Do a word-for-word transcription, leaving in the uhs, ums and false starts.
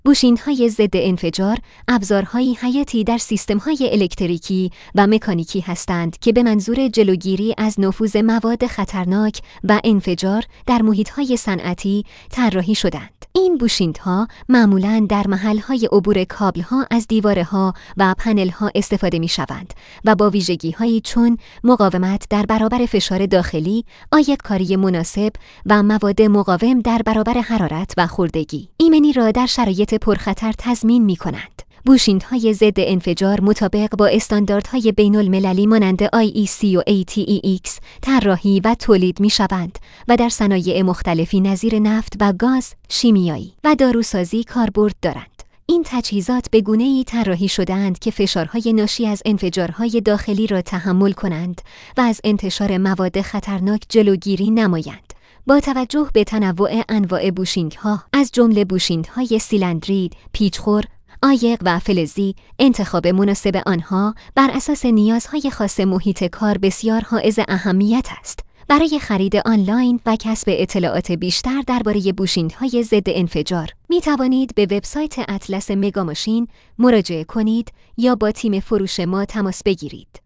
بوشینگ‌های ضد انفجار ابزارهایی حیاتی در سیستم‌های الکتریکی و مکانیکی هستند که به منظور جلوگیری از نفوذ مواد خطرناک و انفجار در محیط‌های صنعتی طراحی شدند. این بوشینگ‌ها معمولاً در محل‌های عبور کابل‌ها از دیوارها و پنل‌ها استفاده می‌شوند و با ویژگی‌هایی چون مقاومت در برابر فشار داخلی، عایق‌کاری مناسب و مواد مقاوم در برابر حرارت و خوردگی، ایمنی را در شرایط پرخطر تضمین می‌کنند. بوشینگ‌های ضد انفجار مطابق با استانداردهای بین‌المللی مانند آی ای سی و ای تی ای ایکس طراحی و تولید می‌شوند و در صنایع مختلفی نظیر نفت و گاز، شیمیایی و داروسازی کاربرد دارند. این تجهیزات به گونه‌ای طراحی شده‌اند که فشارهای ناشی از انفجارهای داخلی را تحمل کنند و از انتشار مواد خطرناک جلوگیری نمایند. با توجه به تنوع انواع بوشینگ‌ها از جمله بوشینگ‌های سیلندری، پیچ‌خور، عایق و فلزی، انتخاب مناسب آنها بر اساس نیازهای خاص محیط کار بسیار حائز اهمیت است. برای خرید آنلاین و کسب اطلاعات بیشتر درباره بوشینگ‌های ضد انفجار می توانید به وبسایت اطلس مگاماشین مراجعه کنید یا با تیم فروش ما تماس بگیرید.